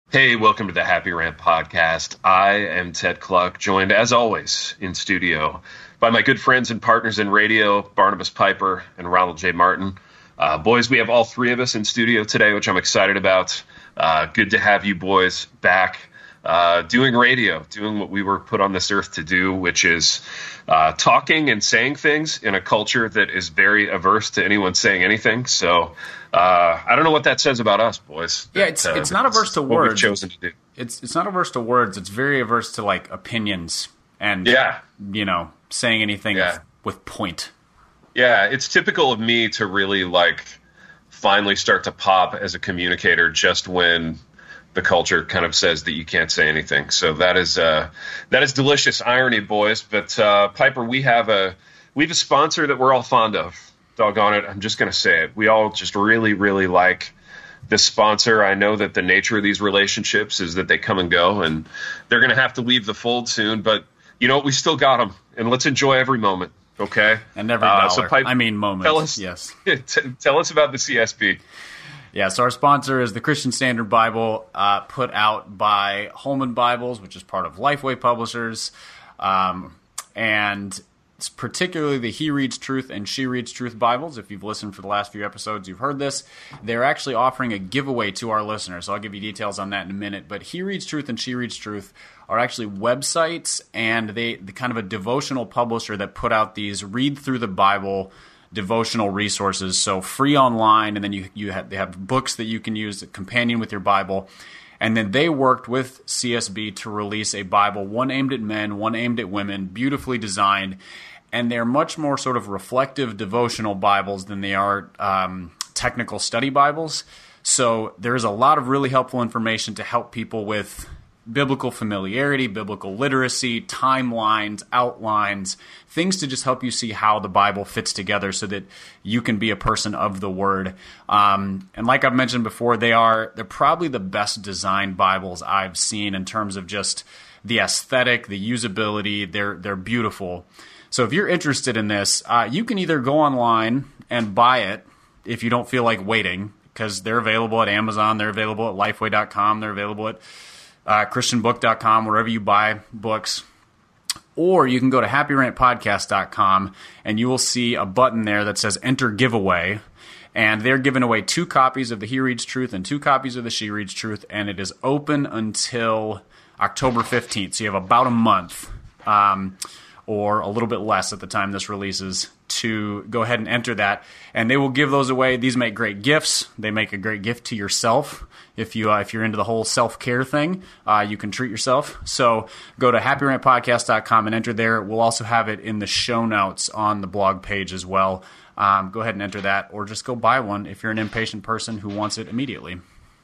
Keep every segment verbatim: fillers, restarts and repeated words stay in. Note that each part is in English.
Hey, welcome to the Happy Rant podcast. I am Ted Cluck, joined as always in studio by my good friends and partners in radio, Barnabas Piper and Ronald J. Martin. Uh, boys, we have all three of us in studio today, which I'm excited about. Uh, good to have you boys back uh, doing radio, doing what we were put on this earth to do, which is uh, talking and saying things in a culture that is very averse to anyone saying anything. So uh, I don't know what that says about us, boys. Yeah, it's uh, it's not averse to what words. We've chosen to do. It's it's not averse to words. It's very averse to like opinions and Yeah. you know saying anything Yeah. with, with point. Yeah, it's typical of me to really like finally start to pop as a communicator just when the culture kind of says that you can't say anything. So that is uh, that is delicious irony, boys. But uh, Piper, we have a we have a sponsor that we're all fond of. Doggone it, I'm just going to say it. We all just really, really like this sponsor. I know that the nature of these relationships is that they come and go, and they're going to have to leave the fold soon. But you know what? We still got them, and let's enjoy every moment. Okay, And every dollar. Uh, so Pipe, I mean moments. Tell us, yes. t- tell us about the C S B. Yeah, so our sponsor is the Christian Standard Bible, uh, put out by Holman Bibles, which is part of Lifeway Publishers, um, and it's particularly the He Reads Truth and She Reads Truth Bibles. If you've listened for the last few episodes, you've heard this. They're actually offering a giveaway to our listeners, so I'll give you details on that in a minute. But He Reads Truth and She Reads Truth are actually websites, and they the kind of a devotional publisher that put out these read through the Bible devotional resources, so free online, and then you you have they have books that you can use that companion with your Bible. And then they worked with C S B to release a Bible, one aimed at men, one aimed at women, beautifully designed. And they're much more sort of reflective devotional Bibles than they are um, technical study Bibles. So there's a lot of really helpful information to help people with biblical familiarity, biblical literacy, timelines, outlines, things to just help you see how the Bible fits together so that you can be a person of the Word. Um, and like I've mentioned before, they are they're probably the best designed Bibles I've seen in terms of just the aesthetic, the usability. They're they're beautiful. So if you're interested in this, uh, you can either go online and buy it if you don't feel like waiting, because they're available at Amazon, they're available at Lifeway dot com, they're available at Uh, Christian book dot com, wherever you buy books. Or you can go to Happy Rant Podcast dot com, and you will see a button there that says Enter Giveaway. And they're giving away two copies of the He Reads Truth and two copies of the She Reads Truth, and it is open until October fifteenth. So you have about a month, um, or a little bit less at the time this releases, to go ahead and enter that. And they will give those away. These make great gifts. They make a great gift to yourself. If you uh, if you're into the whole self-care thing, uh, you can treat yourself. So go to Happy Rant Podcast dot com and enter there. We'll also have it in the show notes on the blog page as well. Um, go ahead and enter that, or just go buy one if you're an impatient person who wants it immediately.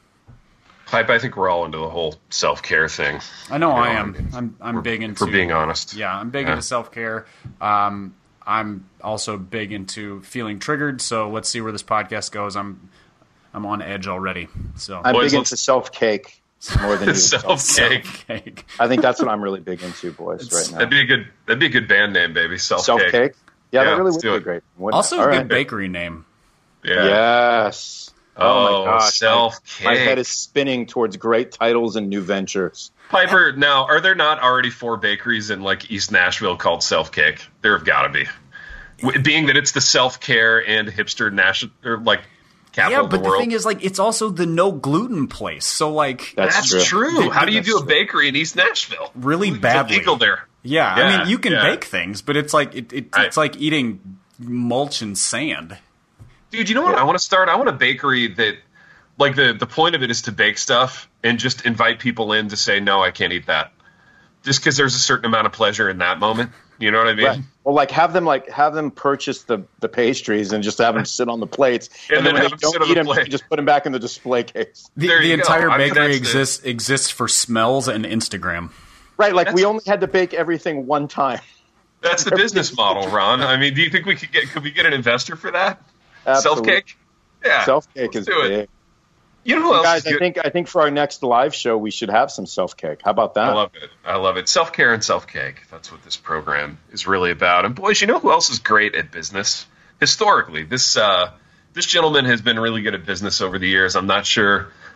Pipe, I think we're all into the whole self-care thing. I know, You I am. I'm I'm big into. For being honest. Yeah, I'm big Yeah. into self-care. Um, I'm also big into feeling triggered. So let's see where this podcast goes. I'm I'm on edge already. So I'm Boys, big let's- into self-cake more than you. Self-cake. cake. I think that's what I'm really big into, boys, right now. That'd be a good. That'd be a good band name, baby. Self-cake. Self-cake? Yeah, Yeah, that really let's would do be it. great. Wouldn't Also, it? a All good right. bakery name. Yeah. Yes. Oh, Oh, my gosh. My, self-cake. my head is spinning towards great titles and new ventures. Piper, now, are there not already four bakeries in like East Nashville called Self-Cake? There have got to be. W- Being that it's the self-care and hipster national, or like capital Yeah, of but the the world. thing is, like, it's also the no gluten place. So, like, That's, That's true. true. How do you That's do a true. bakery in East Nashville? really It's badly. illegal there. Yeah, I Yeah, mean, you can yeah. bake things, but it's like it, it, Right. it's like eating mulch and sand. Dude, you know what? I want to start. I want a bakery that, like, the, the point of it is to bake stuff and just invite people in to say, no, I can't eat that. Just because there's a certain amount of pleasure in that moment. You know what I mean? Right. Well, like have them like have them purchase the, the pastries and just have them sit on the plates, And and, then then when have they them don't sit on eat the them, you plate. can just put them back in the display case. The, There the you go. entire I mean, bakery that's it. exists exists for smells and Instagram. Right, like That's- we only had to bake everything one time. That's the business model, Ron. I mean, do you think we could get, could we get an investor for that? Absolutely. Self-cake? Yeah. Self-cake let's is do it. big. You know who else Guys, is I good? think I think for our next live show we should have some self-cake. How about that? I love it. I love it. Self-care and self-cake. That's what this program is really about. And boys, you know who else is great at business? Historically, this uh, this gentleman has been really good at business over the years. I'm not sure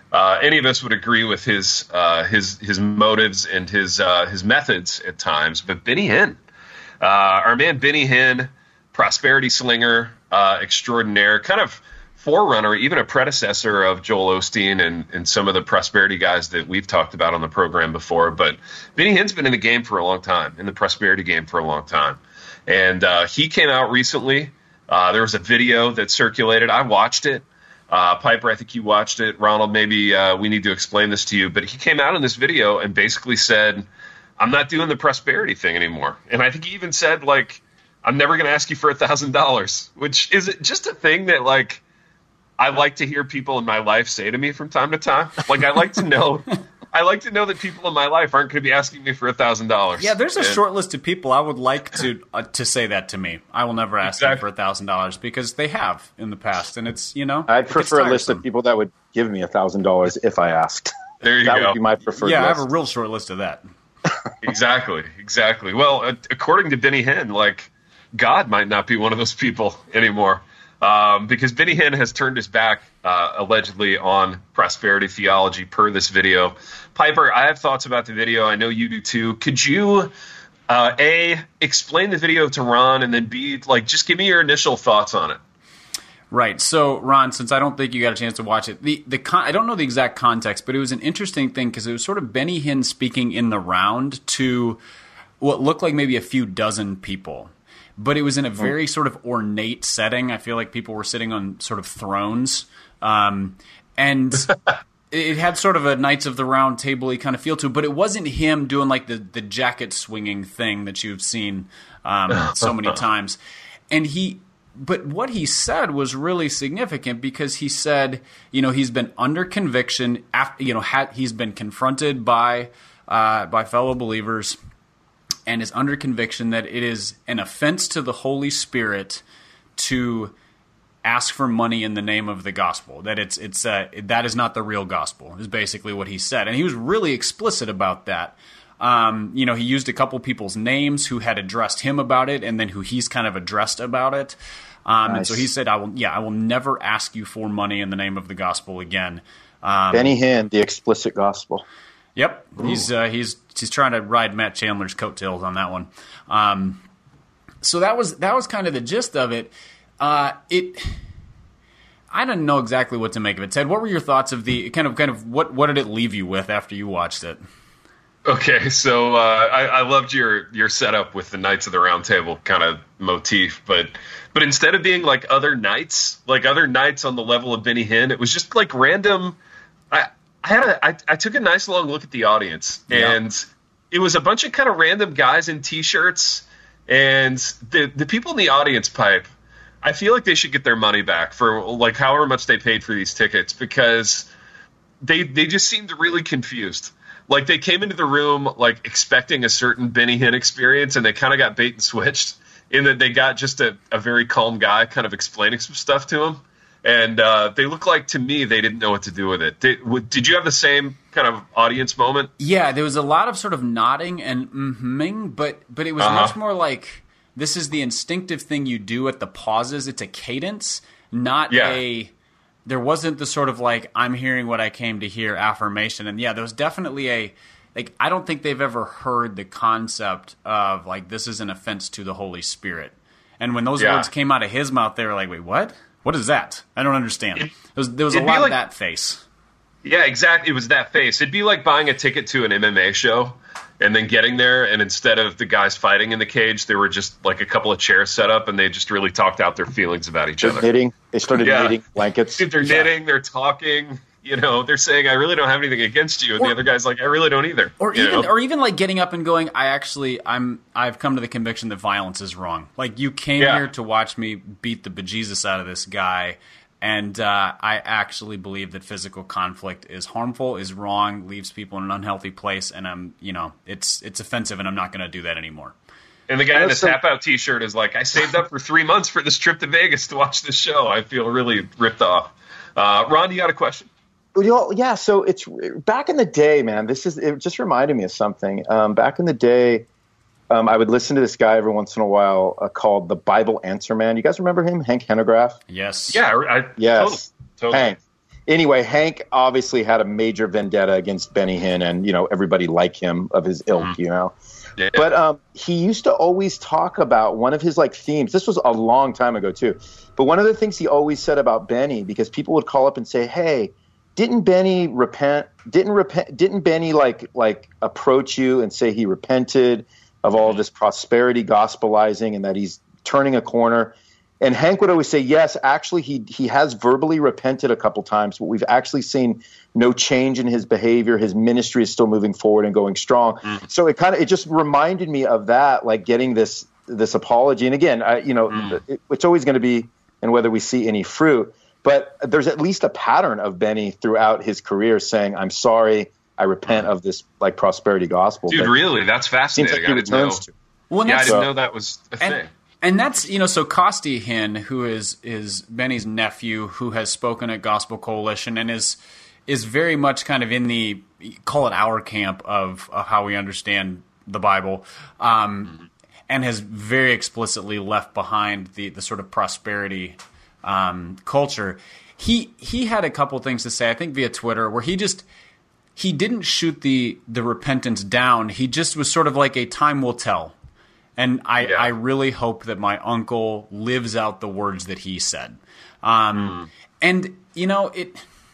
uh, any of us would agree with his uh, his his motives and his uh, his methods at times. But Benny Hinn, uh, our man Benny Hinn, prosperity slinger uh, extraordinaire, kind of forerunner, even a predecessor of Joel Osteen and, and some of the prosperity guys that we've talked about on the program before. But Benny Hinn's been in the game for a long time, in the prosperity game for a long time. And uh, he came out recently. Uh, there was a video that circulated. I watched it. Uh, Piper, I think you watched it. Ronald, maybe uh, we need to explain this to you. But he came out in this video and basically said, I'm not doing the prosperity thing anymore. And I think he even said, like, I'm never going to ask you for one thousand dollars, which is just a thing that, like, I like to hear people in my life say to me from time to time. Like, I like to know I like to know that people in my life aren't going to be asking me for one thousand dollars. Yeah, there's a and, short list of people I would like to uh, to say that to me. I will never ask exactly. them for one thousand dollars because they have in the past, and it's, you know. I'd prefer a list of people that would give me one thousand dollars if I asked. There you that go. That would be my preferred Yeah, list. I have a real short list of that. Exactly, exactly. Well, uh, according to Benny Hinn, like, God might not be one of those people anymore. Um, because Benny Hinn has turned his back, uh, allegedly, on prosperity theology per this video. Piper, I have thoughts about the video. I know you do too. Could you, uh, A, explain the video to Ron, and then B, like, just give me your initial thoughts on it? Right. So, Ron, since I don't think you got a chance to watch it, the the con- I don't know the exact context, but it was an interesting thing because it was sort of Benny Hinn speaking in the round to what looked like maybe a few dozen people. But it was in a very sort of ornate setting. I feel like people were sitting on sort of thrones. Um, and it had sort of a Knights of the Round Table-y kind of feel to it. But it wasn't him doing like the, the jacket swinging thing that you've seen um, so many times. And he... But what he said was really significant because he said, you know, he's been under conviction. After, you know, ha- he's been confronted by uh, by fellow believers and is under conviction that it is an offense to the Holy Spirit to ask for money in the name of the gospel. That it's it's uh, that is not the real gospel, is basically what he said. And he was really explicit about that. Um, you know, he used a couple people's names who had addressed him about it and then who he's kind of addressed about it. Um, nice. And so he said, I will, yeah, I will never ask you for money in the name of the gospel again. Um, Benny Hinn, the explicit gospel. Yep. Ooh. He's, uh, he's, he's trying to ride Matt Chandler's coattails on that one. Um, so that was, that was kind of the gist of it. Uh, it, I didn't know exactly what to make of it. Ted, what were your thoughts of the kind of, kind of what, what did it leave you with after you watched it? Okay, so uh, I, I loved your your setup with the Knights of the Round Table kind of motif, but but instead of being like other knights, like other knights on the level of Benny Hinn, it was just like random. I I had a I, I took a nice long look at the audience, yeah. and it was a bunch of kind of random guys in t-shirts, and the the people in the audience, Pipe, I feel like they should get their money back for like however much they paid for these tickets because they they just seemed really confused. Like, they came into the room, like, expecting a certain Benny Hinn experience, and they kind of got bait and switched in that they got just a, a very calm guy kind of explaining some stuff to them. And uh, they look like, to me, they didn't know what to do with it. Did, w- did you have the same kind of audience moment? Yeah, there was a lot of sort of nodding and mm-hmming, but, but it was uh-huh. much more like, this is the instinctive thing you do at the pauses. It's a cadence, not yeah. a... There wasn't the sort of like, I'm hearing what I came to hear affirmation. And yeah, there was definitely a, like, I don't think they've ever heard the concept of like, this is an offense to the Holy Spirit. And when those yeah. words came out of his mouth, they were like, wait, what? What is that? I don't understand. It, there was, there was a lot like, of that face. Yeah, exactly. It was that face. It'd be like buying a ticket to an M M A show and then getting there, and instead of the guys fighting in the cage, there were just like a couple of chairs set up, and they just really talked out their feelings about each they're other. Knitting. They started yeah. knitting blankets. They're yeah. knitting. They're talking. You know, they're saying, "I really don't have anything against you," and or, the other guy's like, "I really don't either." Or you even, know? or even like getting up and going, "I actually, I'm, I've come to the conviction that violence is wrong. Like, you came yeah. here to watch me beat the bejesus out of this guy." And uh, I actually believe that physical conflict is harmful, is wrong, leaves people in an unhealthy place, and I'm, you know, it's it's offensive, and I'm not going to do that anymore. And the guy in the tap out T-shirt is like, I saved up for three months for this trip to Vegas to watch this show. I feel really ripped off. Uh, Ron, you got a question? You know, yeah. So it's back in the day, man. This is it. Just reminded me of something. Um, back in the day. Um, I would listen to this guy every once in a while uh, called the Bible Answer Man. You guys remember him, Hank Hanegraaff? Yes. Yeah. I, yes. Totally. totally. Hank. anyway, Hank obviously had a major vendetta against Benny Hinn and, you know, everybody like him of his ilk, mm-hmm. you know. Yeah. But um, he used to always talk about one of his like themes. This was a long time ago too. But one of the things he always said about Benny, because people would call up and say, "Hey, didn't Benny repent? Didn't repent? Didn't Benny like like approach you and say he repented of all of this prosperity gospelizing and that he's turning a corner?" And Hank would always say, "Yes, actually, he he has verbally repented a couple times, but we've actually seen no change in his behavior. His ministry is still moving forward and going strong." Mm. So it kind of it just reminded me of that, like getting this this apology. And again, I, you know, mm. it, it's always going to be, and whether we see any fruit, but there's at least a pattern of Benny throughout his career saying, "I'm sorry, I repent mm. of this like prosperity gospel." Dude, but really, that's fascinating. Like I didn't know. To. Well, yeah, I didn't so, know that was a and, thing. And that's, you know, so Costi Hinn, who is is Benny's nephew, who has spoken at Gospel Coalition and is is very much kind of in the, call it our camp of, of how we understand the Bible, um, mm-hmm. and has very explicitly left behind the, the sort of prosperity um, culture. He he had a couple things to say, I think via Twitter, where he just, he didn't shoot the the repentance down. He just was sort of like a time will tell. And I, yeah. I really hope that my uncle lives out the words that he said. Um, mm. And, you know, it.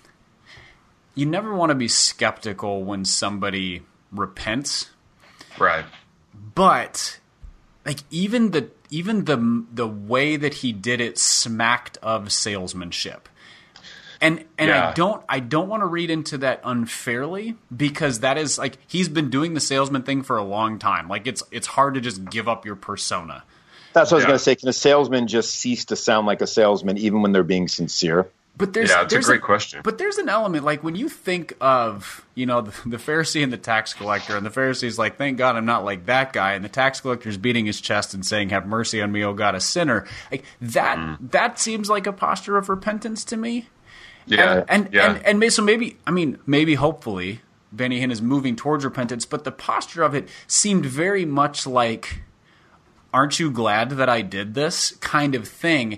You never want to be skeptical when somebody repents. Right. But, like, even the even the the way that he did it smacked of salesmanship. And and yeah. I don't I don't want to read into that unfairly, because that is like, he's been doing the salesman thing for a long time. Like it's it's hard to just give up your persona. That's what I was yeah. going to say. Can a salesman just cease to sound like a salesman even when they're being sincere? But there's yeah, it's there's a great a, question. But there's an element, like when you think of, you know, the, the Pharisee and the tax collector, and the Pharisee's like, "Thank God I'm not like that guy," and the tax collector's beating his chest and saying, "Have mercy on me, O God, a sinner." Like that mm. that seems like a posture of repentance to me. Yeah, and and, yeah. and and so maybe I mean maybe hopefully Benny Hinn is moving towards repentance, but the posture of it seemed very much like, "Aren't you glad that I did this?" kind of thing.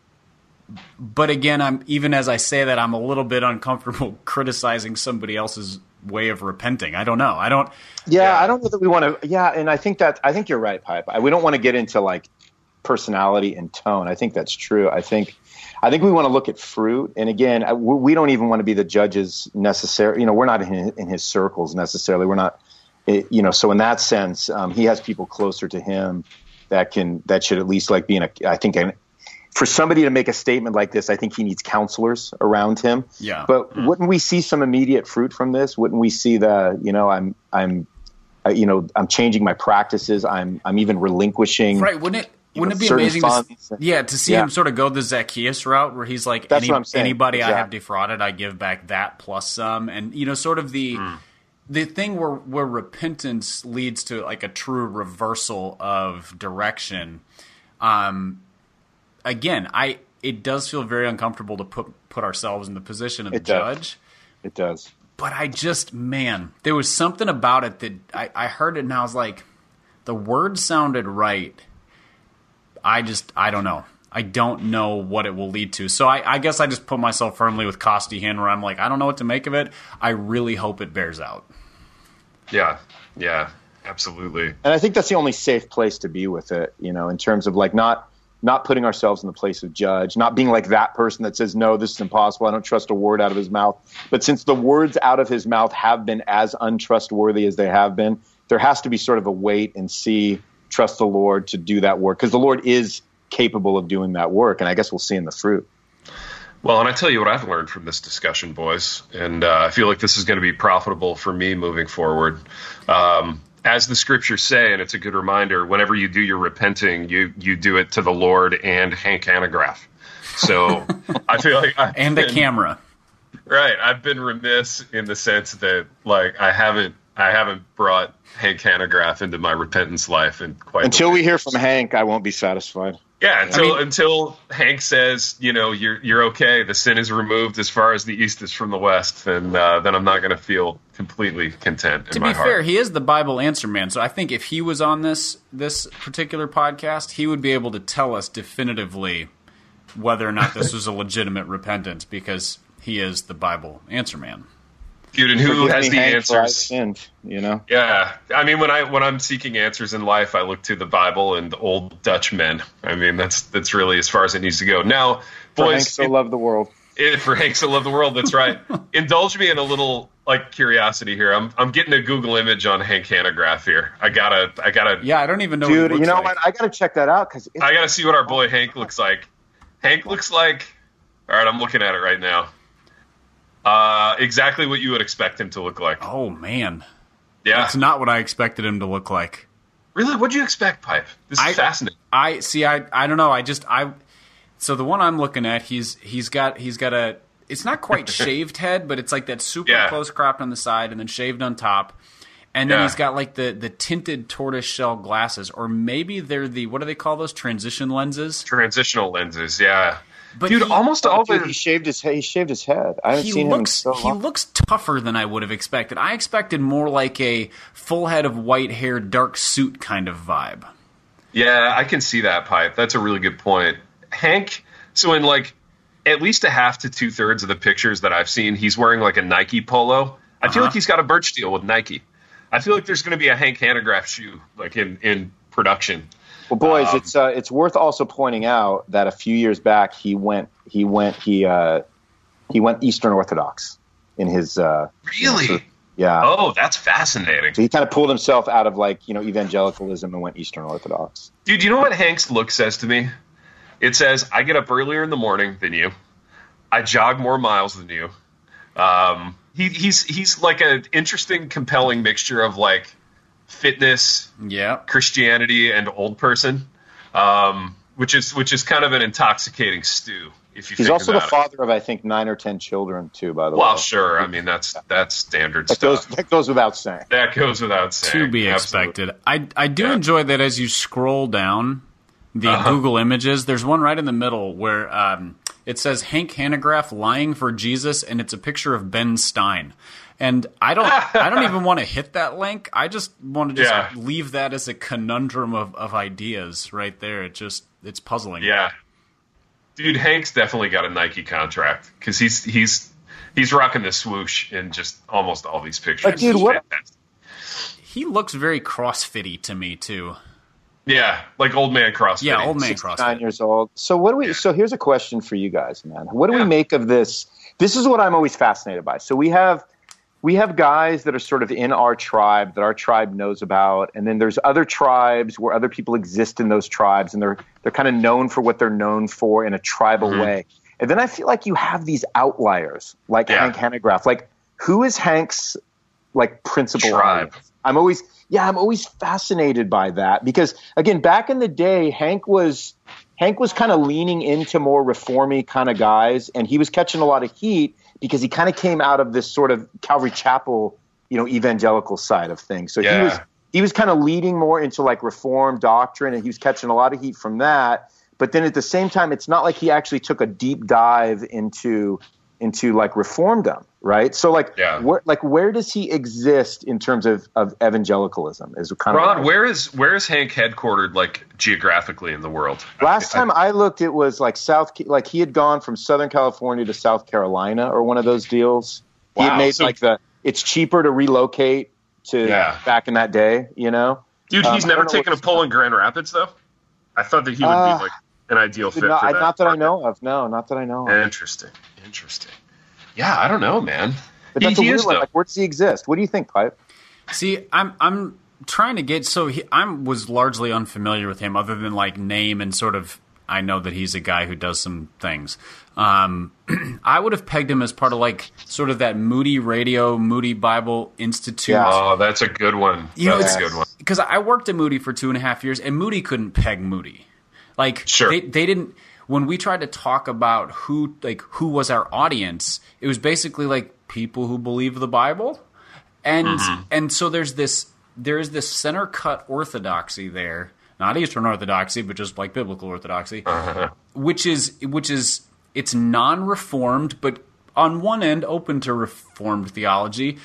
But again, I'm even as I say that, I'm a little bit uncomfortable criticizing somebody else's way of repenting. I don't know. I don't. Yeah, yeah. I don't know that we want to. Yeah, and I think that I think you're right, Pipe. We don't want to get into like personality and tone. I think that's true. I think. I think we want to look at fruit. And again, we don't even want to be the judges necessarily. You know, we're not in, in his circles necessarily. We're not, you know, so in that sense, um, he has people closer to him that can, that should at least like be in a, I think an, for somebody to make a statement like this, I think he needs counselors around him. Yeah. But mm-hmm. wouldn't we see some immediate fruit from this? Wouldn't we see the, you know, I'm, I'm, uh, you know, I'm changing my practices. I'm, I'm even relinquishing. Right. Wouldn't it? Wouldn't know, it be amazing to, yeah, to see yeah. him sort of go the Zacchaeus route where he's like, Any, anybody exactly. I have defrauded, I give back that plus some. And, you know, sort of the mm. the thing where, where repentance leads to like a true reversal of direction. Um, again, I it does feel very uncomfortable to put, put ourselves in the position of it the does. judge. It does. But I just, man, there was something about it that I, I heard it and I was like, the words sounded right. I just, I don't know. I don't know what it will lead to. So I, I guess I just put myself firmly with Costi Hinn, where I'm like, I don't know what to make of it. I really hope it bears out. Yeah, yeah, absolutely. And I think that's the only safe place to be with it, you know, in terms of like not not putting ourselves in the place of judge, not being like that person that says, no, this is impossible. I don't trust a word out of his mouth. But since the words out of his mouth have been as untrustworthy as they have been, there has to be sort of a wait and see. Trust the Lord to do that work, because the Lord is capable of doing that work, and I guess we'll see in the fruit. Well, and I tell you what I've learned from this discussion, boys, and uh, I feel like this is going to be profitable for me moving forward. Um, as the scriptures say, and it's a good reminder, whenever you do your repenting, you you do it to the Lord and Hank Hanegraaff. So I feel like I've and been, the camera, right? I've been remiss in the sense that like I haven't I haven't brought Hank Hanegraaff into my repentance life, and quite until we hear from Hank, I won't be satisfied. Yeah, until I mean, until Hank says, you know, you're you're okay. The sin is removed as far as the east is from the west, then uh, then I'm not going to feel completely content in to my be heart. fair, he is the Bible answer man. So I think if he was on this this particular podcast, he would be able to tell us definitively whether or not this was a legitimate repentance, because he is the Bible answer man. Dude, and who has the Hank, answers? Sinned, you know? Yeah, I mean, when I when I'm seeking answers in life, I look to the Bible and old Dutch men. I mean, that's that's really as far as it needs to go. Now, For boys, Hank so it, love the world. it, for Hank so love the world. That's right. Indulge me in a little like curiosity here. I'm I'm getting a Google image on Hank Hanegraaff here. I gotta I gotta Yeah, I don't even know. Dude, what he you looks know like. what? I got to check that out because I gotta see what our boy Hank looks like. Hank looks like. All right, I'm looking at it right now. Uh, exactly what you would expect him to look like. Oh man, Yeah, that's not what I expected him to look like. really. What'd you expect, Pipe? This is I- fascinating. I see. I I don't know. I just I. So the one I'm looking at, he's he's got he's got a. It's not quite shaved head, but it's like that super Yeah. close cropped on the side and then shaved on top. And then Yeah. he's got like the, the tinted tortoise shell glasses, or maybe they're the what do they call those transition lenses? Transitional lenses, yeah. But Dude, he- almost all Dude, the he shaved his he shaved his head. I haven't He seen looks him in so he long. looks tougher than I would have expected. I expected more like a full head of white hair, dark suit kind of vibe. Yeah, I can see that, Pipe. That's a really good point. Hank, so in like at least a half to two thirds of the pictures that I've seen, he's wearing like a Nike polo. I feel Uh-huh. like he's got a birch deal with Nike. I feel like there's going to be a Hank Hanegraaff shoe like in, in production. Well, boys, Um, it's uh, it's worth also pointing out that a few years back he went he went he uh, he went Eastern Orthodox in his uh, Really? yeah. Oh, that's fascinating. So he kind of pulled himself out of like you know evangelicalism and went Eastern Orthodox. Dude, you know what Hank's look says to me? It says, I get up earlier in the morning than you. I jog more miles than you. Um, he, he's he's like an interesting, compelling mixture of like fitness, Yeah. Christianity, and old person, um, which is which is kind of an intoxicating stew. If you He's think also the about it. father of I think nine or ten children too. By the Well, way, sure. I mean, that's that's standard that stuff. goes that goes without saying. that goes without saying. To be Absolutely. expected. I I do Yeah. enjoy that as you scroll down the Uh-huh. Google images. There's one right in the middle where um, it says Hank Hanegraaff lying for Jesus, and it's a picture of Ben Stein. And I don't I don't even want to hit that link. I just want to just Yeah. leave that as a conundrum of, of ideas right there. It just it's puzzling. Yeah, dude, Hank's definitely got a Nike contract because he's he's he's rocking the swoosh in just almost all these pictures. But, dude, It's what- fantastic. He looks very CrossFitty to me too. Yeah, like old man CrossFit. Yeah, old man Nine CrossFit. years old. So what do we? So here's a question for you guys, man. What do we make of this? This is what I'm always fascinated by. So we have we have guys that are sort of in our tribe that our tribe knows about, and then there's other tribes where other people exist in those tribes, and they're they're kind of known for what they're known for in a tribal Mm-hmm. way. And then I feel like you have these outliers, like Yeah. Hank Hanegraaff. Like, who is Hank's like principal Tribe. audience? I'm always yeah, I'm always fascinated by that because again, back in the day, Hank was Hank was kind of leaning into more reformy kind of guys, and he was catching a lot of heat because he kind of came out of this sort of Calvary Chapel, you know, evangelical side of things. So Yeah. he was he was kind of leading more into like reform doctrine, and he was catching a lot of heat from that. But then at the same time, it's not like he actually took a deep dive into into like reformdom, right? So like, Yeah. where, like where does he exist in terms of, of evangelicalism? Is kind Ron, of where is where is Hank headquartered, like geographically in the world? last I- time I looked, it was like South, like he had gone from Southern California to South Carolina or one of those deals. He Wow, had made so- like the it's cheaper to relocate to Yeah. back in that day, you know. dude, Um, he's I never don't know taken a what's- poll in Grand Rapids, though. I thought that he would Uh, be like an ideal fit Not, for that. not that I know of. No, not that I know of. Interesting, interesting. Yeah, I don't know, man. But He- that's a he weird is, one. though. Like, where does he exist? What do you think, Pipe? See, I'm I'm trying to get so he, I was largely unfamiliar with him, other than like name and sort of. I know that he's a guy who does some things. Um, I would have pegged him as part of like sort of that Moody Radio, Moody Bible Institute. Yeah. Oh, that's a good one. You know, That's a it's- good one. Because I worked at Moody for two and a half years, and Moody couldn't peg Moody. Like, Sure. they, they didn't. When we tried to talk about who, like, who was our audience, it was basically like people who believe the Bible, and Mm-hmm. and so there's this there is this center cut orthodoxy there, not Eastern Orthodoxy, but just like biblical orthodoxy, Uh-huh. which is which is it's non-reformed, but on one end open to reformed theology.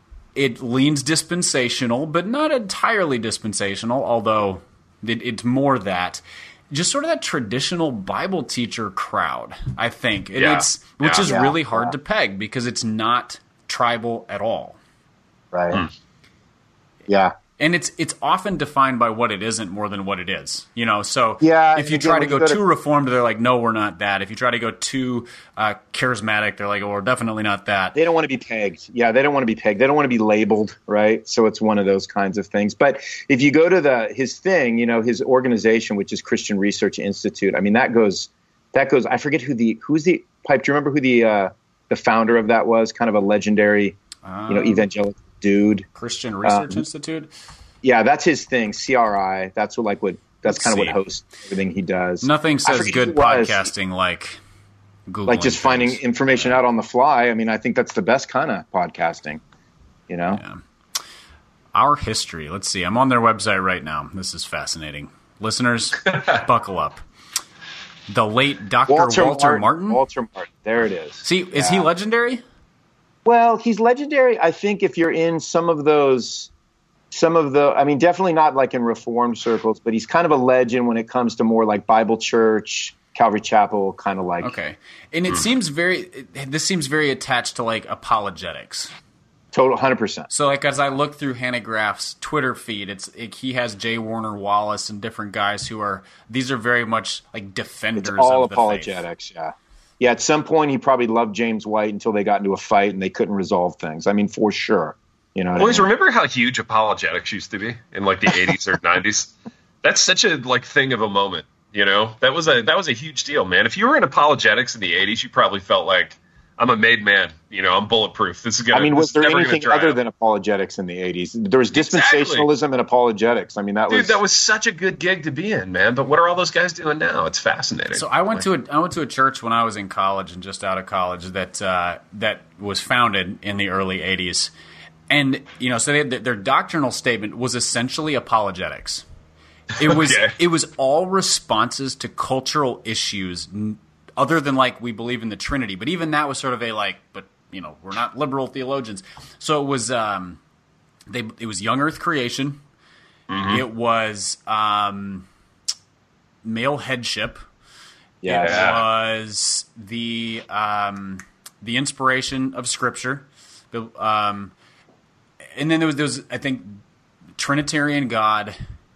It leans dispensational, but not entirely dispensational, although it, it's more that. just sort of that traditional Bible teacher crowd, I think. And yeah. it's which yeah. is yeah. really hard yeah. to peg because it's not tribal at all. Right. Mm. Yeah. And it's it's often defined by what it isn't more than what it is. You know, so Yeah, if you again, try to when go, you go to- too reformed, they're like, no, we're not that. If you try to go too uh, charismatic, they're like, oh, we're definitely not that. They don't want to be pegged. Yeah, they don't want to be pegged. They don't want to be labeled, right? So it's one of those kinds of things. But if you go to the his thing, you know, his organization, which is Christian Research Institute, I mean, that goes that goes I forget who the who's the Pipe, do you remember who the uh, the founder of that was? Kind of a legendary, Um, you know, evangelical dude. Christian Research Um, Institute? Yeah, that's his thing, C R I. That's what like what that's Let's kind of what see. hosts everything he does. Nothing I says forget good who it was. podcasting like Googling Like just finding things. information out on the fly. I mean, I think that's the best kind of podcasting, you know? Yeah. Our history. Let's see. I'm on their website right now. This is fascinating. Listeners, buckle up. The late Doctor Walter, Walter Martin. Martin. Walter Martin. There it is. See, is Yeah. he legendary? Well, he's legendary. I think if you're in some of those, some of the, I mean, definitely not like in Reformed circles, but he's kind of a legend when it comes to more like Bible Church, Calvary Chapel, kind of like. Okay. And it seems very, it, this seems very attached to like apologetics. Total, one hundred percent. So like as I look through Hannah Graff's Twitter feed, it's it, he has J. Warner Wallace and different guys who are, these are very much like defenders It's all of the apologetics, yeah. Yeah, at some point he probably loved James White until they got into a fight and they couldn't resolve things. I mean, for sure. You know what Boys, I mean? remember how huge apologetics used to be in like the eighties or nineties? That's such a like thing of a moment, you know? That was a that was a huge deal, man. If you were in apologetics in the eighties, you probably felt like I'm a made man, you know, I'm bulletproof. This is gonna I mean, this was is there never gonna anything dry other up. than apologetics in the eighties? There was dispensationalism Exactly. and apologetics. I mean, that Dude, was that was such a good gig to be in, man. But what are all those guys doing now? It's fascinating. So I went to a I went to a church when I was in college and just out of college that uh, that was founded in the early eighties, and you know, so they had, their doctrinal statement was essentially apologetics. It was Okay. it was all responses to cultural issues, n- other than like we believe in the Trinity, but even that was sort of a like, but you know, we're not liberal theologians. So it was um, they it was young Earth creation. Mm-hmm. It was um, male headship. yeah. It Yeah. was the um, the inspiration of Scripture, the, um, and then there was there was I think Trinitarian God,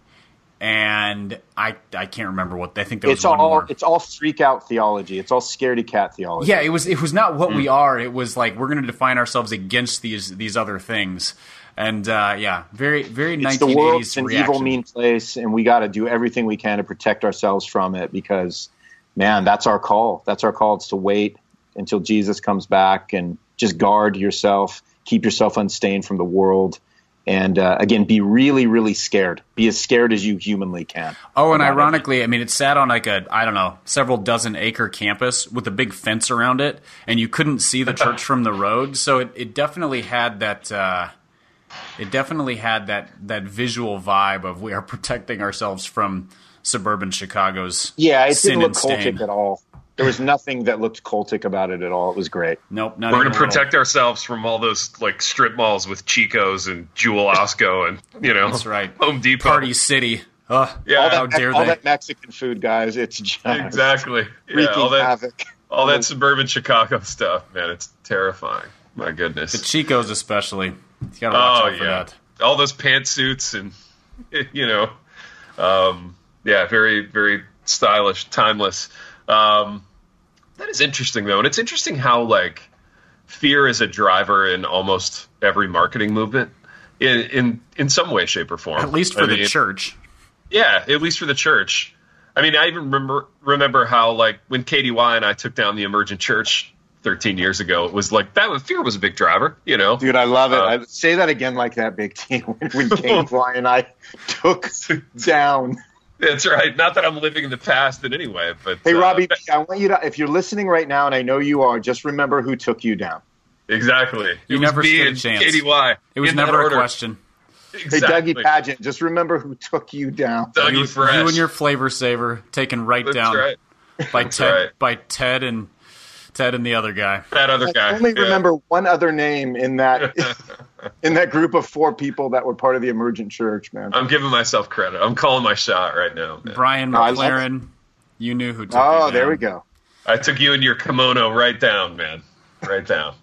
and I I can't remember what I think there was It's one all more. it's all freak out theology. It's all scaredy cat theology. Yeah, it was it was not what Mm. we are. It was like we're going to define ourselves against these these other things, and uh, yeah, very very It's the nineteen world's eighties an reaction. evil, mean place, and we got to do everything we can to protect ourselves from it because, man, that's our call. That's our call. It's to wait until Jesus comes back and just guard yourself, keep yourself unstained from the world, and uh, again, be really, really scared. Be as scared as you humanly can. Oh, and about ironically, I mean, it sat on like a, I don't know, several dozen acre campus with a big fence around it, and you couldn't see the church from the road. So it, it definitely had that, uh, it definitely had that, that visual vibe of we are protecting ourselves from suburban Chicago's Yeah, it sin didn't look and stain. cultic at all. There was nothing that looked cultic about it at all. It was great. Nope, not We're even going a to little. protect ourselves from all those like strip malls with Chico's and Jewel Osco and you know That's right. Home Depot. Party City. Ugh, Yeah. how All dare all they? that Mexican food, guys. It's just Exactly. Yeah, wreaking all that havoc. all that suburban Chicago stuff, man. It's terrifying. My goodness. The Chicos especially. You gotta watch Oh out for yeah, that. all those pantsuits and you know, um, yeah, very very stylish, timeless. Um, that is interesting though, and it's interesting how like fear is a driver in almost every marketing movement, in in in some way, shape, or form. At least for I the mean, church. Yeah, at least for the church. I mean, I even remember remember how like when K D Y and I took down the Emergent Church thirteen years ago, it was like that was fear was a big driver, you know. Dude, I love it. Uh, I, say that again like that, Big T. When, when Kane Fly and I took down. That's right. Not that I'm living in the past in any way, but Hey, uh, Robbie, I want you to, if you're listening right now, and I know you are, just remember who took you down. exactly. You it never was me stood a and chance. K D Y. It was in that never a order. question. Exactly. Hey, Dougie Pageant, just remember who took you down. Dougie You, Fresh. you and your flavor saver taken right That's down right. by That's Ted right. by Ted and Ted and the other guy. That other guy. I only Yeah. remember one other name in that in that group of four people that were part of the emergent church, man. I'm giving myself credit. I'm calling my shot right now, man. Brian No, I love McLaren, you knew who took Oh, you there down. we go. I took you and your kimono right down, man. Right down.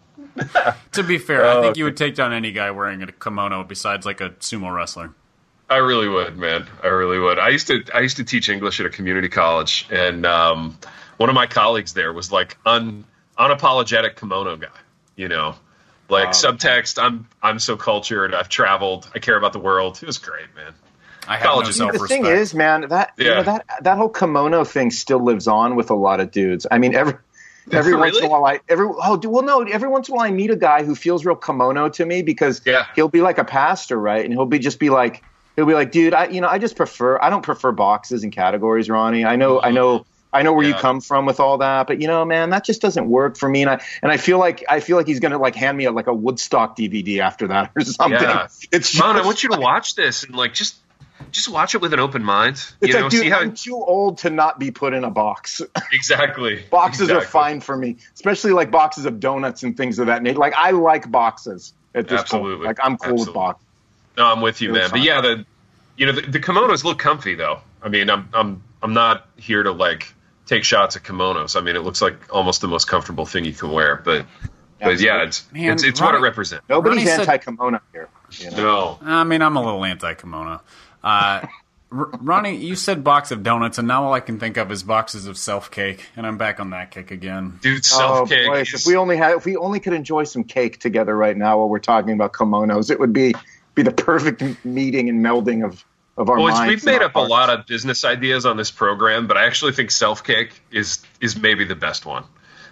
To be fair, I Oh, think you okay. would take down any guy wearing a kimono besides like a sumo wrestler. I really would, man. I really would. I used to I used to teach English at a community college, and um, one of my colleagues there was like un, unapologetic kimono guy. You know, like Wow. subtext. I'm I'm so cultured. I've traveled. I care about the world. It was great, man. I have College no is- See, the self-respect. thing is, man, that you Yeah. know, that that whole kimono thing still lives on with a lot of dudes. I mean, every every once in a Really? while, I every oh do- well, no, every once in a while I meet a guy who feels real kimono to me because Yeah. he'll be like a pastor, right? And he'll be just be like he'll be like, dude, I you know I just prefer I don't prefer boxes and categories, Ronnie. I know I know. I know where you Yeah. come from with all that, but you know, man, that just doesn't work for me. And I and I feel like I feel like he's gonna like hand me a, like a Woodstock D V D after that or something. Yeah. It's Come on, I just want you to like- watch this and like just just watch it with an open mind. You It's know, like, dude, see how I'm too old to not be put in a box. exactly Boxes are exactly. fine for me, especially like boxes of donuts and things of that nature. Like I like boxes at this Absolutely. point. Like I'm cool with Absolutely. boxes. No, I'm with you, It was man. But fun. yeah, the you know the, the kimonos look comfy though. I mean, I'm I'm I'm not here to like take shots at kimonos. I mean, it looks like almost the most comfortable thing you can wear. But but yeah, it's Man, it's, it's what it Ronnie- represents. Nobody's Ronnie said- anti-kimono here. You know? No, I mean, I'm a little anti-kimono. Uh, R- Ronnie, you said box of donuts, and now all I can think of is boxes of self-cake, and I'm back on that kick again. dude, Oh, self cake. boys, if we only had, if we only could enjoy some cake together right now while we're talking about kimonos, it would be be the perfect m- meeting and melding of of our Boys, minds. we've and made our up a hearts. lot of business ideas on this program, but I actually think self cake is is maybe the best one.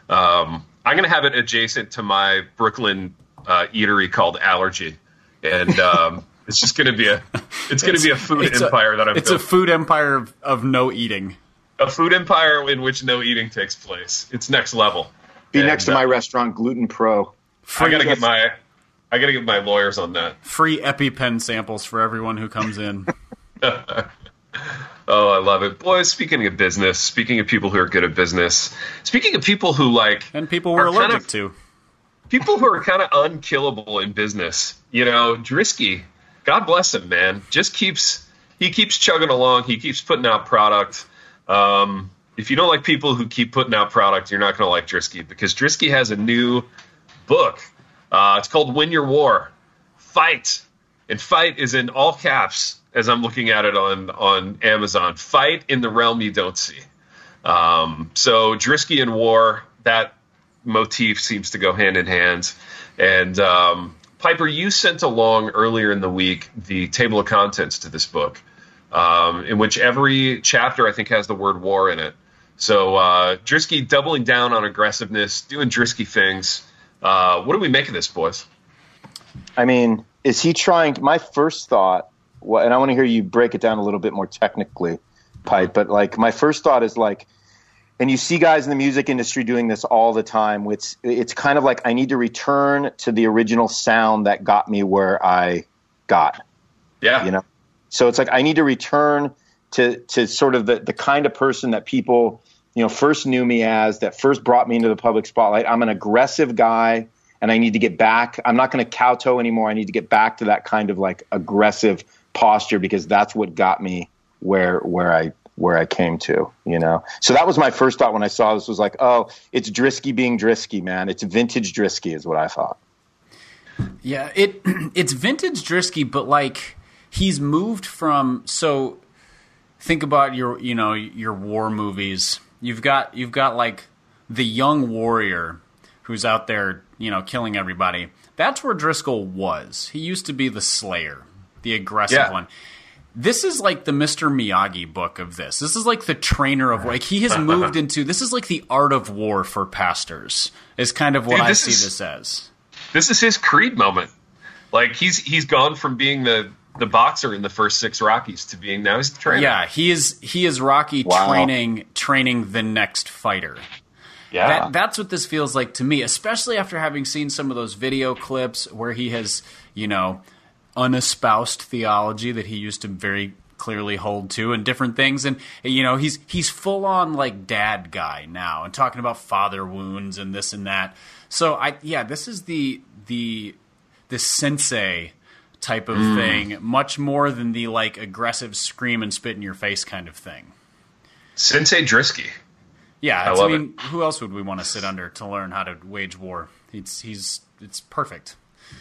Um, I'm going to have it adjacent to my Brooklyn uh, eatery called Allergy, and um, it's just going to be a it's going to be a food It's a- empire that I'm It's a building. food empire of, of no eating. A food empire in which no eating takes place. It's next level. Be And, next to uh, my restaurant, Gluten Pro. I gotta get my I gotta get my lawyers on that. Free EpiPen samples for everyone who comes in. Oh, I love it, boys. Speaking of business, speaking of people who are good at business, speaking of people who like And people we're are kind allergic of- to. people who are kind of unkillable in business. You know, Drisky, God bless him, man. Just keeps he keeps chugging along. He keeps putting out product. Um, if you don't like people who keep putting out product, you're not going to like Drisky because Drisky has a new book. Uh, it's called Win Your War, Fight, and fight is in all caps as I'm looking at it on on Amazon. Fight in the realm you don't see. Um, so Drisky and war, that motif seems to go hand in hand. And um, Piper, you sent along earlier in the week the table of contents to this book, um, in which every chapter I think has the word war in it. So uh, Drisky doubling down on aggressiveness, doing Drisky things. Uh, what do we make of this, boys? I mean, is he trying? My first thought, well, and I want to hear you break it down a little bit more technically, Pipe. But like, my first thought is like, and you see guys in the music industry doing this all the time. It's it's kind of like I need to return to the original sound that got me where I got. Yeah, You know, so it's like I need to return to to sort of the the kind of person that people, you know, first knew me as, that first brought me into the public spotlight. I'm an aggressive guy, and I need to get back. I'm not going to kowtow anymore. I need to get back to that kind of like aggressive posture because that's what got me where where I where I came to, you know. So that was my first thought when I saw this, was like, oh, it's Drisky being Drisky, man. It's vintage Drisky is what I thought. Yeah, it it's vintage Drisky, but like he's moved from. So think about your you know your war movies. You've got you've got like the young warrior who's out there, you know, killing everybody. That's where Driscoll was. He used to be the slayer, the aggressive Yeah. one. This is like the Mister Miyagi book of this. This is like the trainer of like he has moved into. This is like the art of war for pastors. Is kind of what Dude, I this see is- this as. this is his Creed moment. Like he's he's gone from being the the boxer in the first six Rockies to being now he's the trainer. Yeah, he is. He is Rocky Wow. training training the next fighter. yeah. That, that's what this feels like to me, especially after having seen some of those video clips where he has, you know, unespoused theology that he used to very clearly hold to and different things. And, you know, he's he's full on like dad guy now and talking about father wounds and this and that. So I yeah, this is the the this sensei type of mm. thing, much more than the like aggressive scream and spit in your face kind of thing. Sensei Drisky. Yeah, I, I love mean, it. Who else would we want to sit under to learn how to wage war? He's he's it's perfect.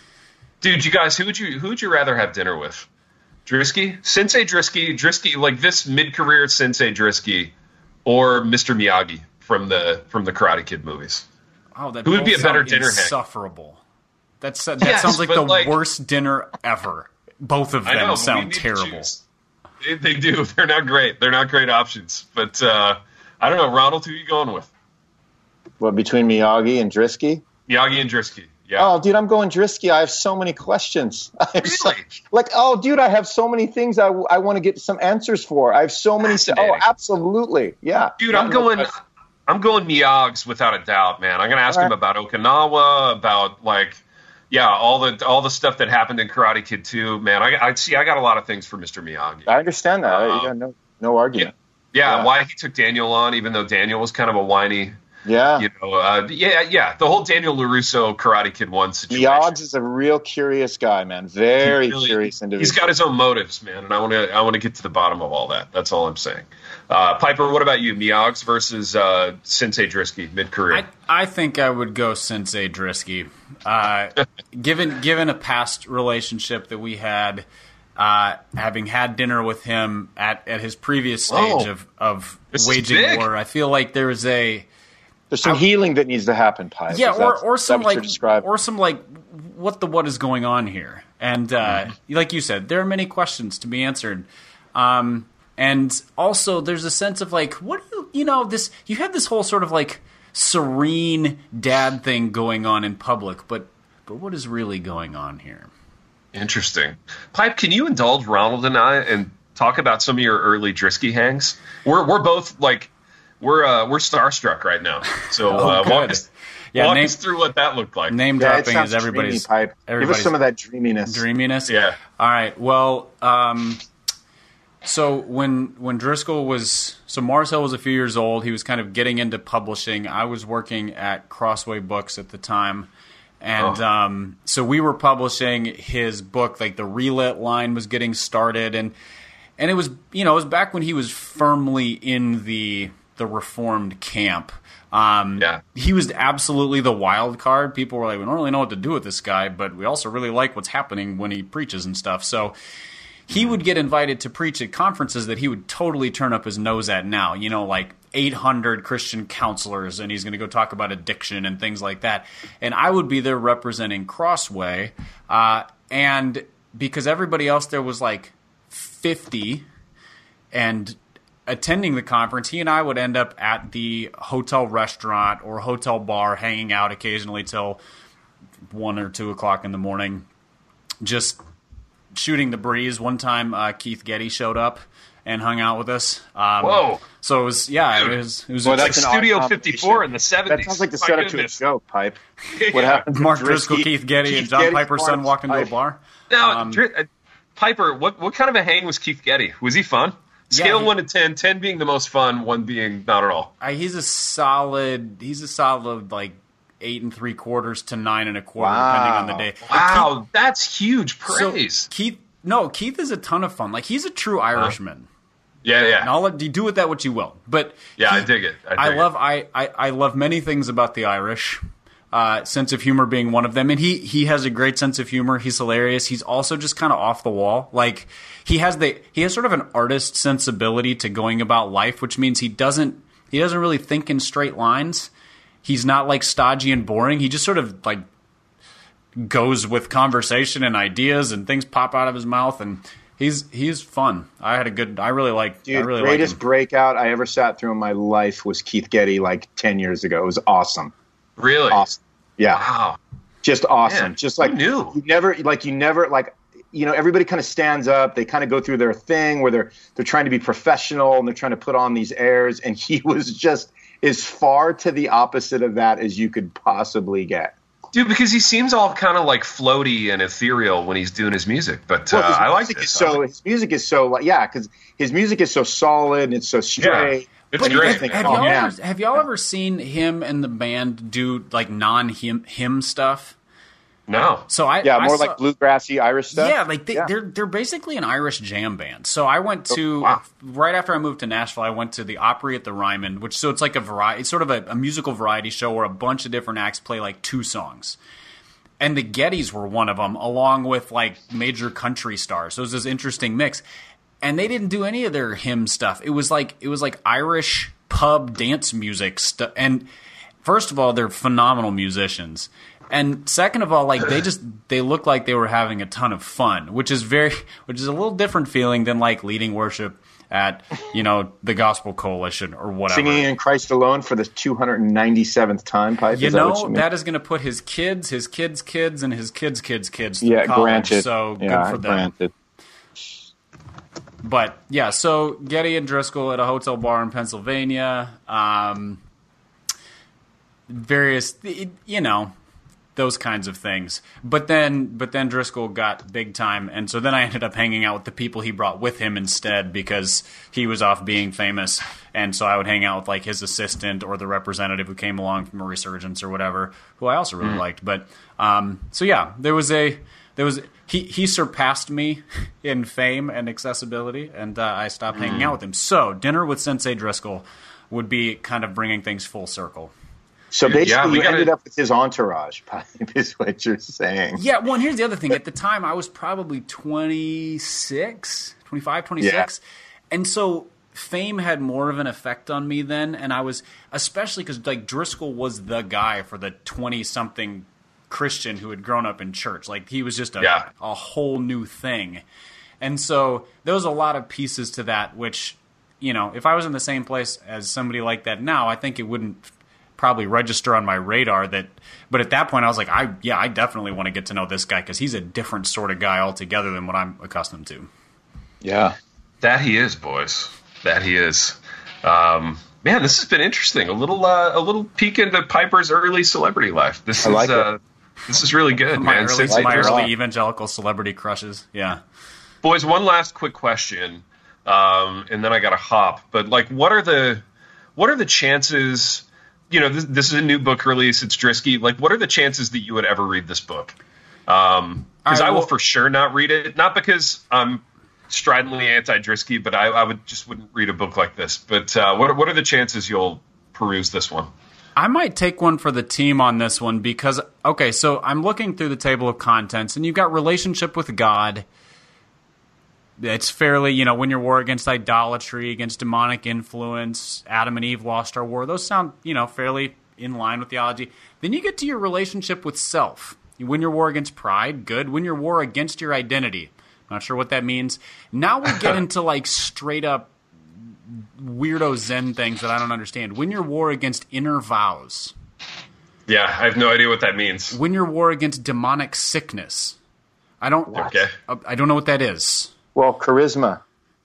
Dude, you guys, who would you who would you rather have dinner with? Drisky? Sensei Drisky, Drisky, like this mid-career Sensei Drisky, or Mister Miyagi from the from the Karate Kid movies? Oh, that who would be a better dinner hang? Insufferable. That's that yes, sounds like the like, worst dinner ever. Both of them know, sound terrible. They, they do. They're not great. They're not great options. But uh, I don't know, Ronald, who are you going with? What, between Miyagi and Drisky? Miyagi and Drisky. Yeah. Oh, dude, I'm going Drisky. I have so many questions. I have really? So, like, oh, dude, I have so many things I, I want to get some answers for. I have so many. Oh, absolutely. Yeah. Dude, I'm going. I'm going Miyagi's without a doubt, man. I'm going to ask right. him about Okinawa, about like, yeah, all the all the stuff that happened in Karate Kid two, man. I, I see. I got a lot of things for Mister Miyagi. I understand that. Um, yeah, no, no argument. Yeah, yeah, yeah, why he took Daniel on, even though Daniel was kind of a whiny. Yeah, you know, uh, yeah, yeah. The whole Daniel LaRusso Karate Kid one situation. Miyagi is a real curious guy, man. Very really, curious individual. He's got his own motives, man, and I want to I want to get to the bottom of all that. That's all I'm saying. Uh, Piper, what about you? Miyagi versus uh, Sensei Drisky mid career. I, I think I would go Sensei Drisky. Uh, given given a past relationship that we had, uh, having had dinner with him at, at his previous stage Whoa. of of this waging war, I feel like there is a There's some I, healing that needs to happen, Pi. Yeah, or, or some like or some like what the what is going on here? And uh, mm-hmm. like you said, there are many questions to be answered. Um, and also, there's a sense of like, what do you you know this? You have this whole sort of like serene dad thing going on in public, but but what is really going on here? Interesting. Pipe, can you indulge Ronald and I and talk about some of your early Drisky hangs? We're we're both like. We're uh, we're starstruck right now, so uh, oh, walk, us, yeah, walk name, us through what that looked like. Name yeah, dropping is everybody's. Pipe. everybody's Give us some of that dreaminess. Dreaminess. Yeah. All right. Well, um, so when when Driscoll was so Mars Hill was a few years old, he was kind of getting into publishing. I was working at Crossway Books at the time, and oh. um, so we were publishing his book. Like the Relit line was getting started, and and it was you know it was back when he was firmly in the the Reformed camp. Um, yeah. He was absolutely the wild card. People were like, we don't really know what to do with this guy, but we also really like what's happening when he preaches and stuff. So he would get invited to preach at conferences that he would totally turn up his nose at now, you know, like eight hundred Christian counselors, and he's going to go talk about addiction and things like that. And I would be there representing Crossway, uh, and because everybody else there was like fifty and attending the conference, he and I would end up at the hotel restaurant or hotel bar hanging out occasionally till one or two o'clock in the morning, just shooting the breeze. One time uh, Keith Getty showed up and hung out with us. Um, Whoa. So it was, yeah, it was, it was well, that's like Studio fifty-four in the seventies. That sounds like the setup to a show, Pipe. What yeah. happened? Mark Driscoll, Keith Getty, Keith and John Getty, Piper's son walked into Pipe. a bar. Now, Um, Dr- uh, Piper, what, what kind of a hang was Keith Getty? Was he fun? Scale Yeah, he- one to ten, ten being the most fun, one being not at all. Uh, he's a solid, he's a solid like eight and three quarters to nine and a quarter, Wow. depending on the day. Wow, that's huge So praise. Keith, no, Keith is a ton of fun. Like he's a true Irishman. yeah, yeah. And I'll let you do with that what you will. But Yeah, he- I dig it. I, dig I it. love I, I, I love many things about the Irish. Uh, sense of humor being one of them, and he he has a great sense of humor. He's hilarious. He's also just kind of off the wall. Like he has the he has sort of an artist sensibility to going about life, which means he doesn't he doesn't really think in straight lines. He's not like stodgy and boring. He just sort of like goes with conversation and ideas, and things pop out of his mouth, and he's he's fun. I had a good. I really like. Dude, I really greatest like him. breakout I ever sat through in my life was Keith Getty like ten years ago. It was awesome. Really? Awesome. Yeah. Wow. Just awesome. Man, just like who knew? you never like you never like you know everybody kind of stands up, they kind of go through their thing where they're they're trying to be professional and they're trying to put on these airs, and he was just as far to the opposite of that as you could possibly get. Dude, because he seems all kind of like floaty and ethereal when he's doing his music, but uh, Well, his I like music this. is so his music is so like yeah, because his music is so solid and it's so straight. Yeah. It's and you great. just think, Have oh, y'all, man. ever, have y'all ever seen him and the band do like non him him stuff? No. So I yeah, I more saw, like bluegrassy Irish stuff. Yeah, like they, yeah. they're they're basically an Irish jam band. So I went to oh, wow. right after I moved to Nashville. I went to the Opry at the Ryman, which so it's like a variety, it's sort of a, a musical variety show where a bunch of different acts play like two songs. And the Gettys were one of them, along with like major country stars. So it was this interesting mix. And they didn't do any of their hymn stuff. It was like it was like Irish pub dance music stuff. And first of all, they're phenomenal musicians. And second of all, like they just they look like they were having a ton of fun, which is very which is a little different feeling than like leading worship at, you know, the Gospel Coalition or whatever. Singing in Christ Alone for the two hundred ninety-seventh time, Pipe? You is that know, what you mean? that is going to put his kids, his kids' kids, and his kids' kids' kids through yeah, college. granted. So yeah, good for them. Granted. But, yeah, so Getty and Driscoll at a hotel bar in Pennsylvania. Um, various, you know, those kinds of things. But then but then Driscoll got big time, and so then I ended up hanging out with the people he brought with him instead because he was off being famous, and so I would hang out with like his assistant or the representative who came along from a resurgence or whatever, who I also really mm. liked. But um, so yeah, there was a there was he he surpassed me in fame and accessibility, and uh, I stopped mm. hanging out with him. So dinner with Sensei Driscoll would be kind of bringing things full circle. So basically, yeah, you gotta... ended up with his entourage, is what you're saying. Yeah, well, and here's the other thing. At the time, I was probably twenty-six, twenty-five, twenty-six. Yeah. And so fame had more of an effect on me then. And I was, especially because like Driscoll was the guy for the twenty-something Christian who had grown up in church. Like he was just a, yeah. a whole new thing. And so there was a lot of pieces to that, which, you know, if I was in the same place as somebody like that now, I think it wouldn't probably register on my radar that, but at that point I was like, I, yeah, I definitely want to get to know this guy because he's a different sort of guy altogether than what I'm accustomed to. Yeah. That he is, boys. That he is. Um, man, this has been interesting. A little, uh, a little peek into Piper's early celebrity life. This I is, like uh, this is really good, my man. Early, Since my early evangelical celebrity crushes. Yeah. Boys, one last quick question. Um, and then I got to hop, but like, what are the, what are the chances, you know, this, this is a new book release. It's Drisky. Like, what are the chances that you would ever read this book? Um, because right, I will well, for sure not read it. Not because I'm stridently anti-Drisky, but I, I would just wouldn't read a book like this. But uh, what what are the chances you'll peruse this one? I might take one for the team on this one because, okay, so I'm looking through the table of contents, and you've got relationship with God. It's fairly, you know, win your war against idolatry, against demonic influence, Adam and Eve lost our war. Those sound, you know, fairly in line with theology. Then you get to your relationship with self. You win your war against pride, good. Win your war against your identity. Not sure what that means. Now we get into like straight up weirdo Zen things that I don't understand. Win your war against inner vows. Yeah, I have no idea what that means. Win your war against demonic sickness. I don't. Okay. I don't know what that is. Well, charisma.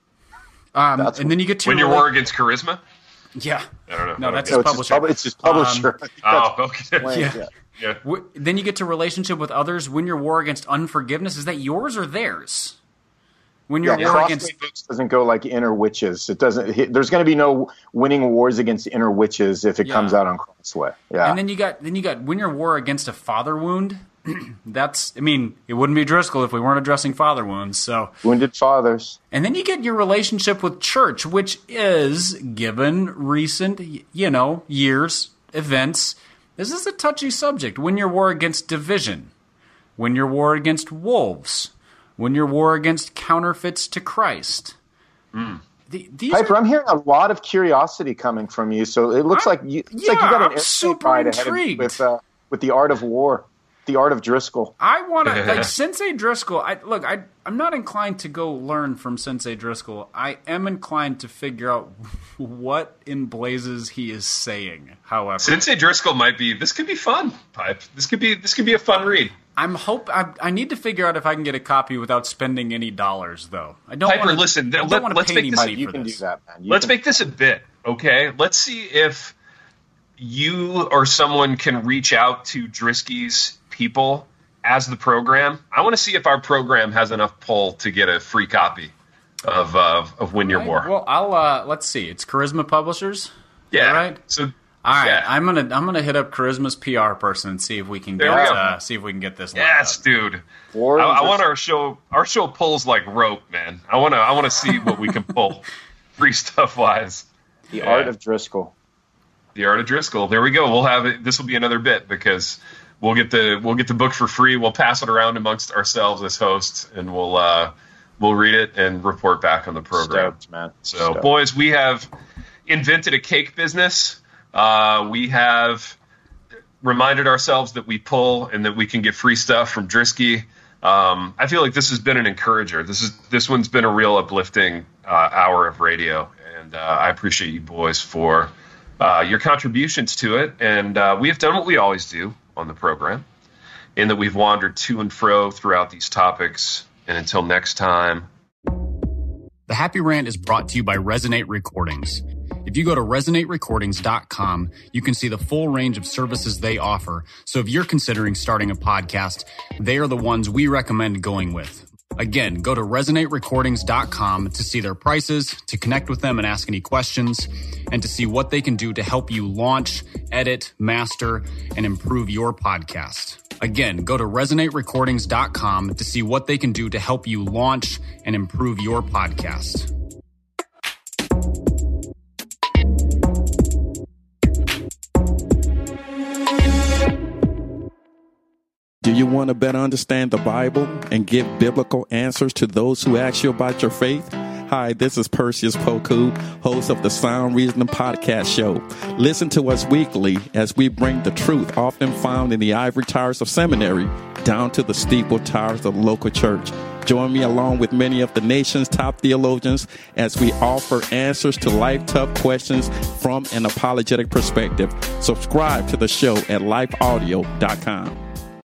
Um, and then you get to win your war against charisma. Yeah. I don't know. No, I don't that's know. his publisher. It's his publisher. Um, oh, okay. Yeah. yeah. yeah. W- then you get to relationship with others. Win your war against unforgiveness. Is that yours or theirs? Win your yeah, war Crossway against. Books doesn't go like inner witches. It doesn't. There's going to be no winning wars against inner witches if it Yeah. comes out on Crossway. Yeah. And then you got then you got win your war against a father wound. That's, I mean, it wouldn't be Driscoll if we weren't addressing father wounds. So, wounded fathers. and then you get your relationship with church, which is, given recent, you know, years, events, this is a touchy subject. Win your war against division. Win your war against wolves. Win your war against counterfeits to Christ. Mm. The, these Piper, are, I'm hearing a lot of curiosity coming from you. So it looks I, like you, it's yeah, like you got an I'm airplane super ride ahead of you intrigued. with uh, with the art of war, the art of Driscoll. I want to, like, Sensei Driscoll, I, look, I, I'm not inclined to go learn from Sensei Driscoll. I am inclined to figure out what in blazes he is saying, however. Sensei Driscoll might be, this could be fun, Pipe. This could be, this could be a fun read. I'm hope I, I need to figure out if I can get a copy without spending any dollars, though. I don't Piper, want to, listen, I don't let, want to let's pay make any this, money You for can this. do that, man. You let's can, make this a bit, okay? Let's see if you or someone can reach out to Drisky's people as the program. I want to see if our program has enough pull to get a free copy of uh, of Win Your Right. War. Well, I'll uh, let's see. It's Charisma Publishers. yeah. All right. So All right, yeah. I'm gonna I'm gonna hit up Charisma's P R person and see if we can get we uh, see if we can get this. Yes, up. dude. I, I want our show. Our show pulls like rope, man. I want to. I want to see what we can pull, free stuff wise. The yeah. Art of Driscoll. The Art of Driscoll. There we go. We'll have it. This will be another bit because we'll get the we'll get the book for free. We'll pass it around amongst ourselves as hosts, and we'll uh, we'll read it and report back on the program. Stoked, man. So, Stoked. boys, we have invented a cake business. Uh, we have reminded ourselves that we pull and that we can get free stuff from Drisky. Um, I feel like this has been an encourager. This is this one's been a real uplifting uh, hour of radio, and uh, I appreciate you boys for uh, your contributions to it. And uh, we have done what we always do on the program, in that we've wandered to and fro throughout these topics. And until next time. The Happy Rant is brought to you by Resonate Recordings. If you go to resonate recordings dot com, you can see the full range of services they offer. So if you're considering starting a podcast, they are the ones we recommend going with. Again, go to resonate recordings dot com to see their prices, to connect with them and ask any questions, and to see what they can do to help you launch, edit, master, and improve your podcast. Again, go to resonate recordings dot com to see what they can do to help you launch and improve your podcast. Do you want to better understand the Bible and give biblical answers to those who ask you about your faith? Hi, this is Perseus Poku, host of the Sound Reasoning Podcast Show. Listen to us weekly as we bring the truth often found in the ivory towers of seminary down to the steeple towers of the local church. Join me along with many of the nation's top theologians as we offer answers to life-tough questions from an apologetic perspective. Subscribe to the show at life audio dot com.